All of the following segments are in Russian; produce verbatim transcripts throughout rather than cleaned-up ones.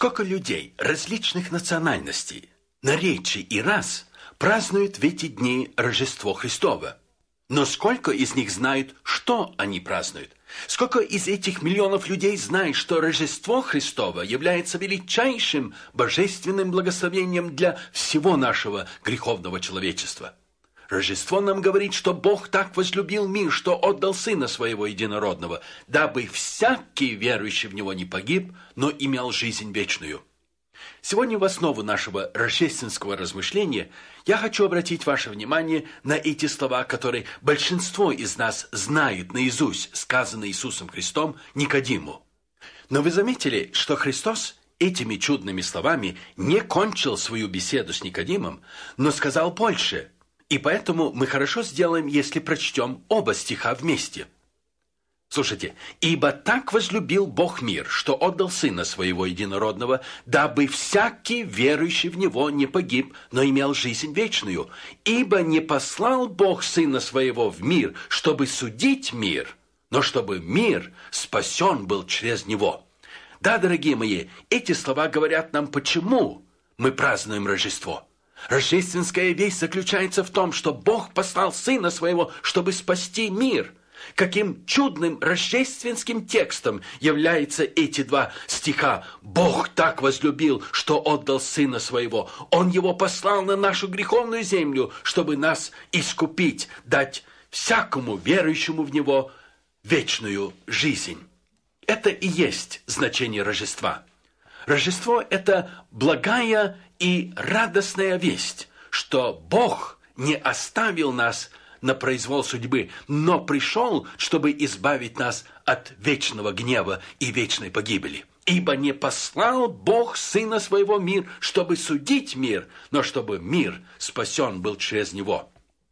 Сколько людей различных национальностей, наречий и рас празднуют в эти дни Рождество Христово? Но сколько из них знают, что они празднуют? Сколько из этих миллионов людей знает, что Рождество Христово является величайшим божественным благословением для всего нашего греховного человечества? Рождество нам говорит, что Бог так возлюбил мир, что отдал Сына Своего Единородного, дабы всякий верующий в Него не погиб, но имел жизнь вечную. Сегодня в основу нашего рождественского размышления я хочу обратить ваше внимание на эти слова, которые большинство из нас знают наизусть, сказанные Иисусом Христом Никодиму. Но вы заметили, что Христос этими чудными словами не кончил свою беседу с Никодимом, но сказал больше. И поэтому мы хорошо сделаем, если прочтем оба стиха вместе. Слушайте. «Ибо так возлюбил Бог мир, что отдал Сына Своего Единородного, дабы всякий верующий в Него не погиб, но имел жизнь вечную. Ибо не послал Бог Сына Своего в мир, чтобы судить мир, но чтобы мир спасен был через Него». Да, дорогие мои, эти слова говорят нам, почему мы празднуем Рождество. Рождественская весть заключается в том, что Бог послал Сына Своего, чтобы спасти мир. Каким чудным рождественским текстом являются эти два стиха. Бог так возлюбил, что отдал Сына Своего. Он Его послал на нашу греховную землю, чтобы нас искупить, дать всякому верующему в Него вечную жизнь. Это и есть значение Рождества. Рождество – это благая и радостная весть, что Бог не оставил нас на произвол судьбы, но пришел, чтобы избавить нас от вечного гнева и вечной погибели. Ибо не послал Бог Сына Своего в мир, чтобы судить мир, но чтобы мир спасен был через Него.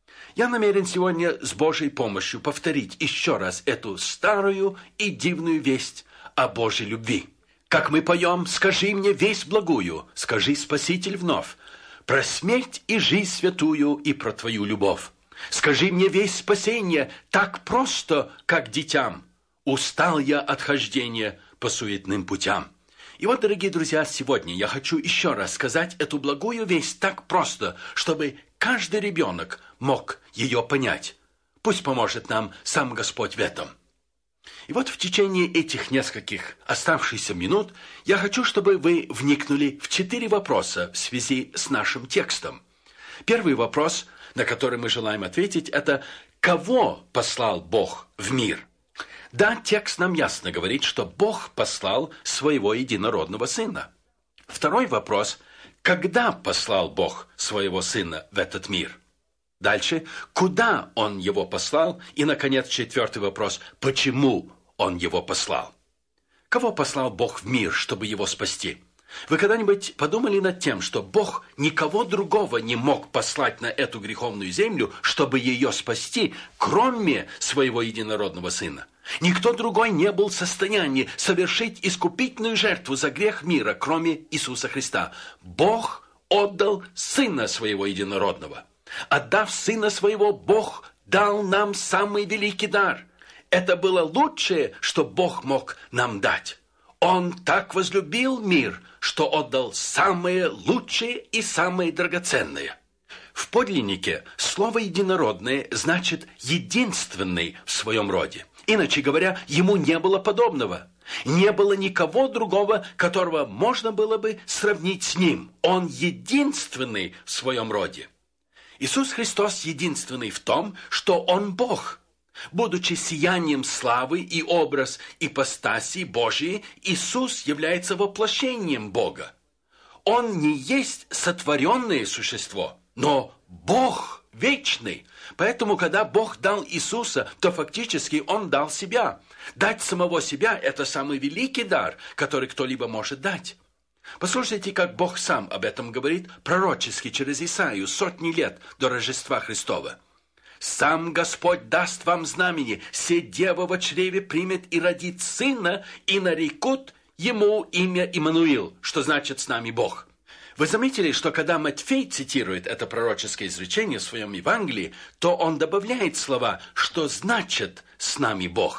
Я намерен сегодня с Божьей помощью повторить еще раз эту старую и дивную весть о Божьей любви. Как мы поем: «Скажи мне весть благую, скажи, Спаситель, вновь, про смерть и жизнь святую и про Твою любовь. Скажи мне весть спасения, так просто, как детям. Устал я от хождения по суетным путям». И вот, дорогие друзья, сегодня я хочу еще раз сказать эту благую весть так просто, чтобы каждый ребенок мог ее понять. Пусть поможет нам сам Господь в этом. И вот в течение этих нескольких оставшихся минут я хочу, чтобы вы вникнули в четыре вопроса в связи с нашим текстом. Первый вопрос, на который мы желаем ответить, это: кого послал Бог в мир? Да, текст нам ясно говорит, что Бог послал Своего Единородного Сына. Второй вопрос: когда послал Бог Своего Сына в этот мир? Дальше: куда Он Его послал? И, наконец, четвертый вопрос: почему Он Его послал? Кого послал Бог в мир, чтобы его спасти? Вы когда-нибудь подумали над тем, что Бог никого другого не мог послать на эту греховную землю, чтобы ее спасти, кроме Своего Единородного Сына? Никто другой не был в состоянии совершить искупительную жертву за грех мира, кроме Иисуса Христа. Бог отдал Сына Своего Единородного. Отдав Сына Своего, Бог дал нам самый великий дар. Это было лучшее, что Бог мог нам дать. Он так возлюбил мир, что отдал самое лучшее и самое драгоценное. В подлиннике слово «единородное» значит «единственный» в своем роде. Иначе говоря, ему не было подобного. Не было никого другого, которого можно было бы сравнить с ним. Он единственный в своем роде. Иисус Христос единственный в том, что Он Бог. Будучи сиянием славы и образ ипостаси Божией, Иисус является воплощением Бога. Он не есть сотворенное существо, но Бог вечный. Поэтому, когда Бог дал Иисуса, то фактически Он дал себя. Дать самого себя – это самый великий дар, который кто-либо может дать. Послушайте, как Бог сам об этом говорит пророчески через Исаию сотни лет до Рождества Христова. «Сам Господь даст вам знамение, се дева во чреве примет и родит сына, и нарекут ему имя Иммануил», что значит «с нами Бог». Вы заметили, что когда Матфей цитирует это пророческое изречение в своем Евангелии, то он добавляет слова «что значит «с нами Бог».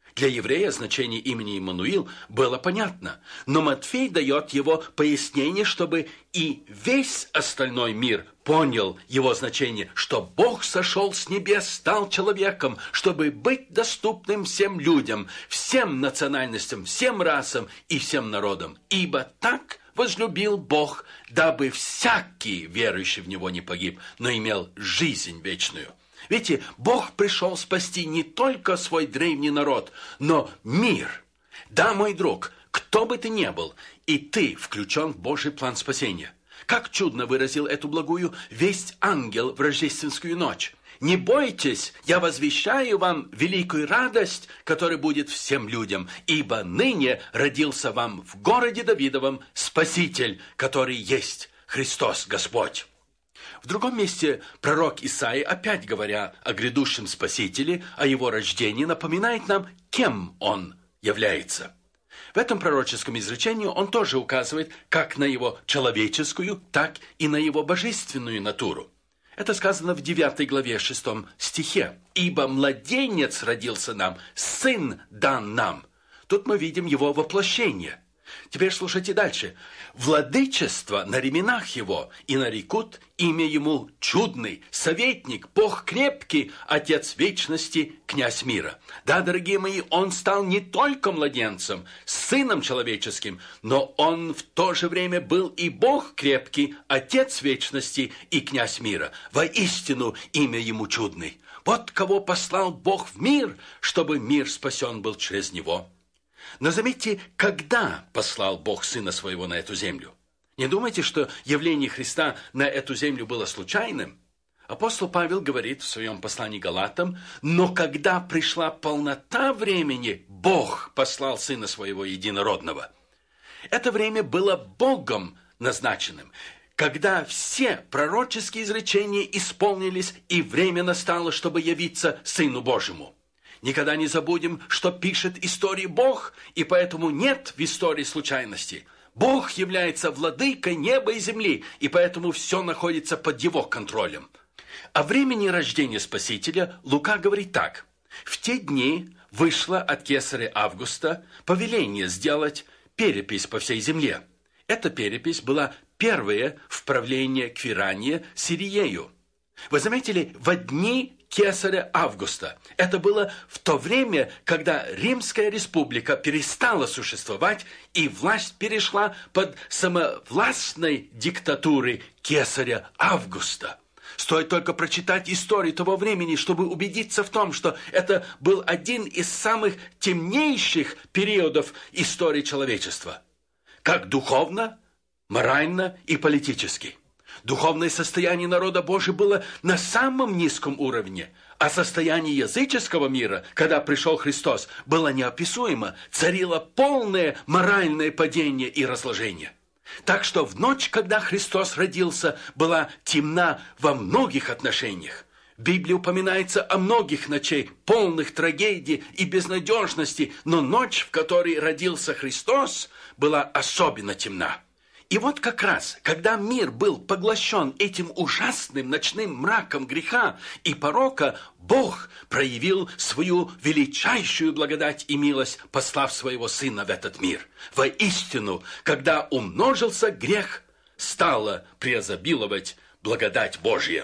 Для еврея значение имени Иммануил было понятно, но Матфей дает его пояснение, чтобы и весь остальной мир понял его значение, что Бог сошел с небес, стал человеком, чтобы быть доступным всем людям, всем национальностям, всем расам и всем народам. Ибо так возлюбил Бог, дабы всякий верующий в Него не погиб, но имел жизнь вечную. Видите, Бог пришел спасти не только свой древний народ, но мир. Да, мой друг, кто бы ты ни был, и ты включен в Божий план спасения. Как чудно выразил эту благую весть ангел в рождественскую ночь. Не бойтесь, я возвещаю вам великую радость, которая будет всем людям, ибо ныне родился вам в городе Давидовом Спаситель, который есть Христос Господь. В другом месте пророк Исаия, опять говоря о грядущем Спасителе, о его рождении, напоминает нам, кем он является. В этом пророческом изречении он тоже указывает как на его человеческую, так и на его божественную натуру. Это сказано в девятой главе шестом стихе. «Ибо младенец родился нам, сын дан нам». Тут мы видим его воплощение. Теперь слушайте дальше. «Владычество на ременах его, и нарекут имя ему чудный, советник, Бог крепкий, Отец вечности, князь мира». Да, дорогие мои, он стал не только младенцем, сыном человеческим, но он в то же время был и Бог крепкий, Отец вечности и князь мира. Воистину имя ему чудный. Вот кого послал Бог в мир, чтобы мир спасен был через него. Но заметьте, когда послал Бог Сына Своего на эту землю? Не думайте, что явление Христа на эту землю было случайным. Апостол Павел говорит в своем послании Галатам, но когда пришла полнота времени, Бог послал Сына Своего Единородного. Это время было Богом назначенным, когда все пророческие изречения исполнились, и время настало, чтобы явиться Сыну Божьему. Никогда не забудем, что пишет истории Бог, и поэтому нет в истории случайностей. Бог является владыкой неба и земли, и поэтому все находится под его контролем. О времени рождения Спасителя Лука говорит так. «В те дни вышло от кесаря Августа повеление сделать перепись по всей земле». Эта перепись была первая в правлении Квирания Сириею. Вы заметили, во дни кесаря Августа. Это было в то время, когда Римская республика перестала существовать, и власть перешла под самовластной диктатурой кесаря Августа. Стоит только прочитать историю того времени, чтобы убедиться в том, что это был один из самых темнейших периодов истории человечества. Как духовно, морально и политически. Духовное состояние народа Божьего было на самом низком уровне, а состояние языческого мира, когда пришел Христос, было неописуемо, царило полное моральное падение и разложение. Так что в ночь, когда Христос родился, была темна во многих отношениях. В Библии упоминается о многих ночей, полных трагедий и безнадежности, но ночь, в которой родился Христос, была особенно темна. И вот как раз, когда мир был поглощен этим ужасным ночным мраком греха и порока, Бог проявил свою величайшую благодать и милость, послав своего Сына в этот мир. Воистину, когда умножился грех, стала преизобиловать благодать Божья.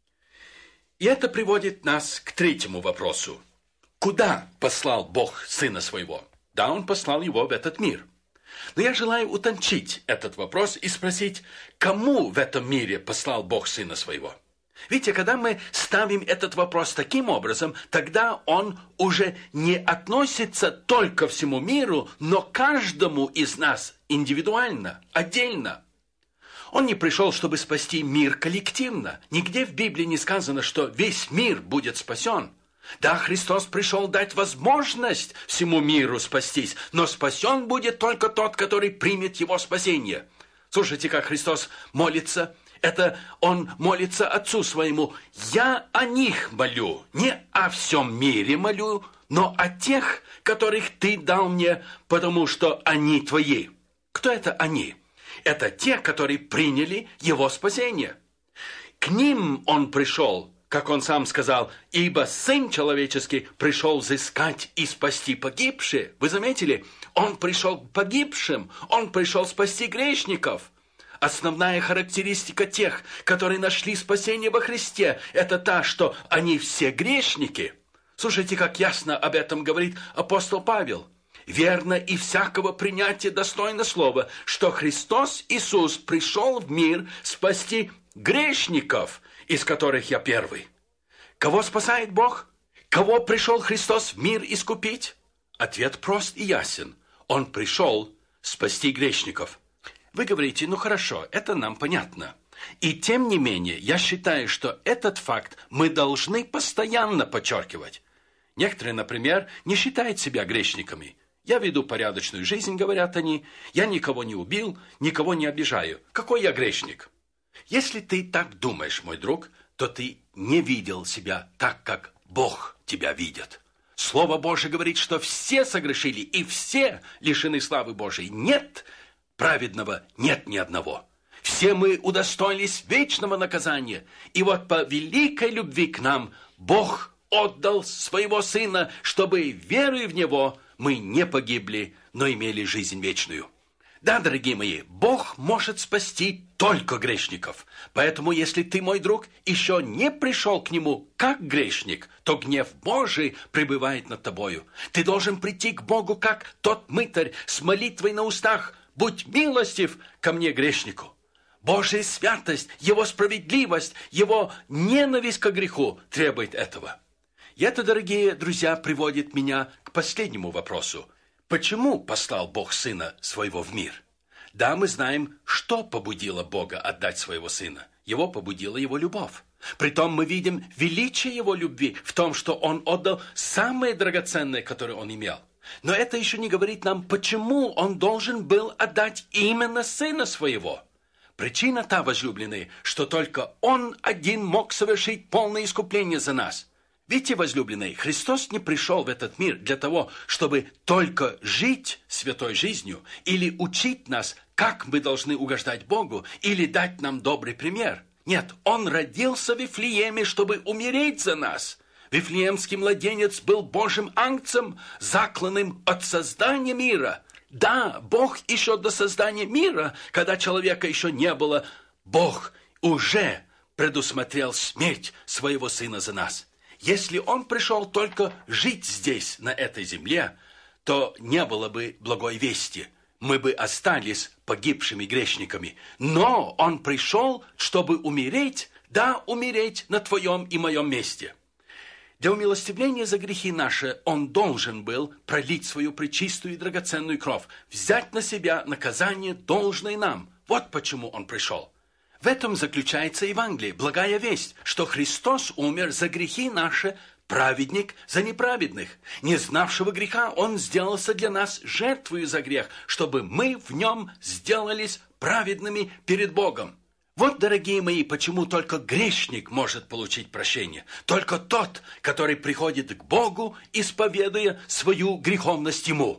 И это приводит нас к третьему вопросу. Куда послал Бог Сына Своего? Да, Он послал Его в этот мир. Но я желаю утончить этот вопрос и спросить, кому в этом мире послал Бог Сына Своего? Видите, когда мы ставим этот вопрос таким образом, тогда он уже не относится только всему миру, но каждому из нас индивидуально, отдельно. Он не пришел, чтобы спасти мир коллективно. Нигде в Библии не сказано, что весь мир будет спасен. Да, Христос пришел дать возможность всему миру спастись, но спасен будет только тот, который примет его спасение. Слушайте, как Христос молится. Это Он молится Отцу Своему. «Я о них молю, не о всем мире молю, но о тех, которых Ты дал мне, потому что они Твои». Кто это они? Это те, которые приняли Его спасение. К ним Он пришел, как он сам сказал, ибо Сын Человеческий пришел взыскать и спасти погибшие. Вы заметили? Он пришел к погибшим, он пришел спасти грешников. Основная характеристика тех, которые нашли спасение во Христе, это та, что они все грешники. Слушайте, как ясно об этом говорит апостол Павел. Верно и всякого принятия достойно слова, что Христос Иисус пришел в мир спасти грешников, из которых я первый. Кого спасает Бог? Кого пришел Христос в мир искупить? Ответ прост и ясен. Он пришел спасти грешников. Вы говорите, ну хорошо, это нам понятно. И тем не менее, я считаю, что этот факт мы должны постоянно подчеркивать. Некоторые, например, не считают себя грешниками. Я веду порядочную жизнь, говорят они. Я никого не убил, никого не обижаю. Какой я грешник? Если ты так думаешь, мой друг, то ты не видел себя так, как Бог тебя видит. Слово Божие говорит, что все согрешили, и все лишены славы Божией. Нет праведного, нет ни одного. Все мы удостоились вечного наказания. И вот по великой любви к нам Бог отдал своего Сына, чтобы, веруя в Него, мы не погибли, но имели жизнь вечную. Да, дорогие мои, Бог может спасти только грешников. Поэтому, если ты, мой друг, еще не пришел к Нему как грешник, то гнев Божий пребывает над тобою. Ты должен прийти к Богу, как тот мытарь с молитвой на устах. «Будь милостив ко мне, грешнику». Божья святость, Его справедливость, Его ненависть к греху требует этого. И это, дорогие друзья, приводит меня к последнему вопросу. Почему послал Бог Сына Своего в мир? Да, мы знаем, что побудило Бога отдать Своего Сына. Его побудила Его любовь. Притом мы видим величие Его любви в том, что Он отдал самое драгоценное, которое Он имел. Но это еще не говорит нам, почему Он должен был отдать именно Сына Своего. Причина та, возлюбленные, что только Он один мог совершить полное искупление за нас. Видите, возлюбленные, Христос не пришел в этот мир для того, чтобы только жить святой жизнью или учить нас, как мы должны угождать Богу, или дать нам добрый пример. Нет, Он родился в Вифлееме, чтобы умереть за нас. Вифлеемский младенец был Божьим ангцем, закланным от создания мира. Да, Бог еще до создания мира, когда человека еще не было, Бог уже предусмотрел смерть своего Сына за нас. Если Он пришел только жить здесь, на этой земле, то не было бы благой вести. Мы бы остались погибшими грешниками. Но Он пришел, чтобы умереть, да, умереть на твоем и моем месте. Для умилостивления за грехи наши Он должен был пролить свою пречистую и драгоценную кровь, взять на себя наказание, должное нам. Вот почему Он пришел. В этом заключается Евангелие, благая весть, что Христос умер за грехи наши, праведник за неправедных. Не знавшего греха Он сделался для нас жертвою за грех, чтобы мы в Нем сделались праведными перед Богом. Вот, дорогие мои, почему только грешник может получить прощение. Только тот, который приходит к Богу, исповедуя свою греховность Ему.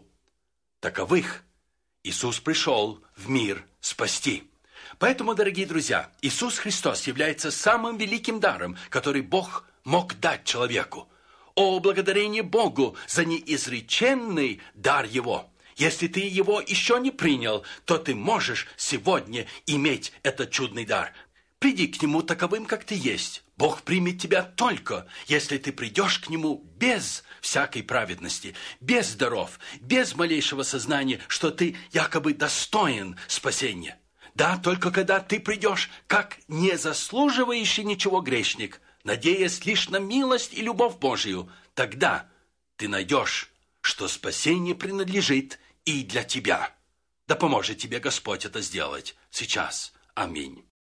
Таковых Иисус пришел в мир спасти. Поэтому, дорогие друзья, Иисус Христос является самым великим даром, который Бог мог дать человеку. О, благодарение Богу за неизреченный дар Его! Если ты его еще не принял, то ты можешь сегодня иметь этот чудный дар. Приди к Нему таковым, как ты есть. Бог примет тебя только, если ты придешь к Нему без всякой праведности, без даров, без малейшего сознания, что ты якобы достоин спасения. Да, только когда ты придешь, как не заслуживающий ничего грешник, надеясь лишь на милость и любовь Божию, тогда ты найдешь, что спасение принадлежит и для тебя. Да поможет тебе Господь это сделать сейчас. Аминь.